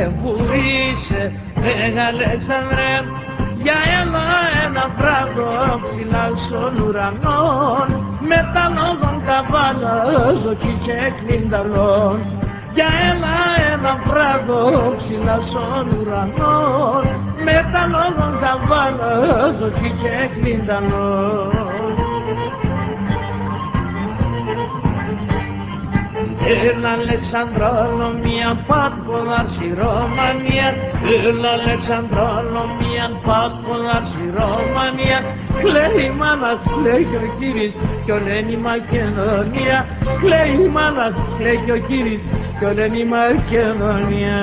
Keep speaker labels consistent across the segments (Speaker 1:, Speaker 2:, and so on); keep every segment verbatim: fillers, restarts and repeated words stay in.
Speaker 1: που είσαι Μέγα Αλέξανδρε, για έλα ένα βράδο ψηλά στον ουρανό με τα λόγων καβάλα ζωκή και κλίνταλον. Για έλα ένα βράδο ψηλά στον ουρανό με τα λόγων καβάλα ζωκή και κλίνταλον. Έλα Αλεξανδρώνο μια πάτπολα σιρομανία, έλα Αλεξανδρώνο μια πάτπολα σιρομανία. Κλαίει η μάνα, κλαίει και ο κύρις κι όλη η Μακεδονία. Κλαίει η μάνα, κλαίει και ο κύρις κι όλη η Μακεδονία.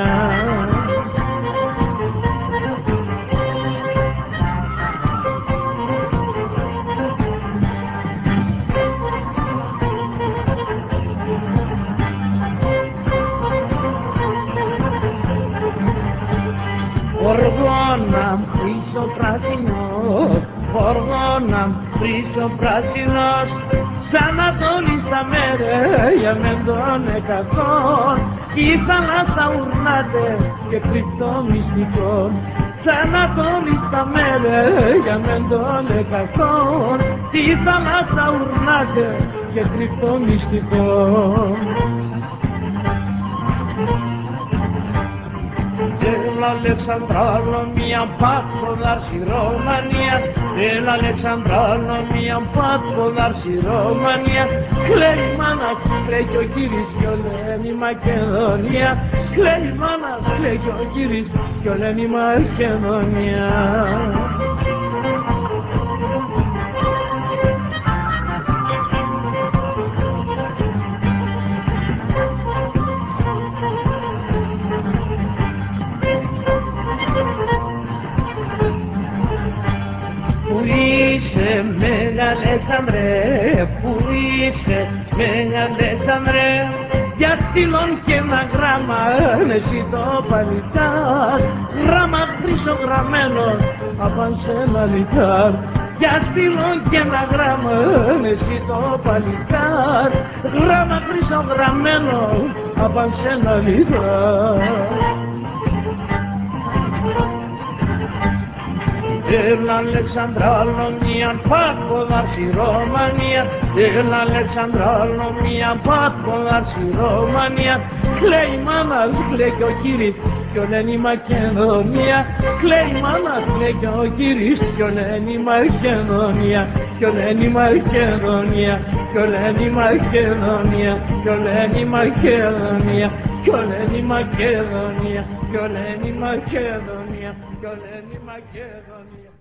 Speaker 1: Οργώνα χρυσό πράσινος, οργώνα χρυσό πράσινος, σαν Αντώνης στα μέρε για μεν των εκατόν, η θάλασσα ουρνάται και κρυπτό μυστικό. Σαν Αντώνης στα μέρε για μεν των εκατόν, η θάλασσα ουρνάται και κρυπτό μυστικό. Έλα Αλεξανδρώνο μια πάτπολα σιρομανία, έλα Αλεξανδρώνο μια πάτπολα σιρομανία. Κλαίει η μάνα, κλαίει και ο κύρις κι όλη η Μακεδονία. Κλαίει η μάνα, κλαίει και ο κύρις κι όλη η Μακεδονία. Μέγα Αλέξανδρε, που είσαι Μέγα Αλέξανδρε, για στυλόν και ένα γράμμα εσύ το παλιτάρ, γράμμα χρυσογραμμένο απ' αν σε ένα λιτάρ. Για στυλόν και ένα γράμμα εσύ το παλιτάρ, γράμμα χρυσογραμμένο απ' αν σε ένα λιτάρ. Έλα Αλεξανδρώνο μια πάτπολα σιρομανία, έλα Αλεξανδρώνο μια πάτπολα σιρομανία. Κλαίει η μάνα, κλαίει και ο κύρις κι όλη η Μακεδονία. Κλαίει η μάνα, κλαίει και ο κύρις κι όλη η Μακεδονία. Κι όλη η Μακεδονία, κι όλη η Μακεδονία, κι όλη η Μακεδονία, κι όλη η Μακεδονία, κι όλη η Μακεδονία, κι όλη η Μακεδονία.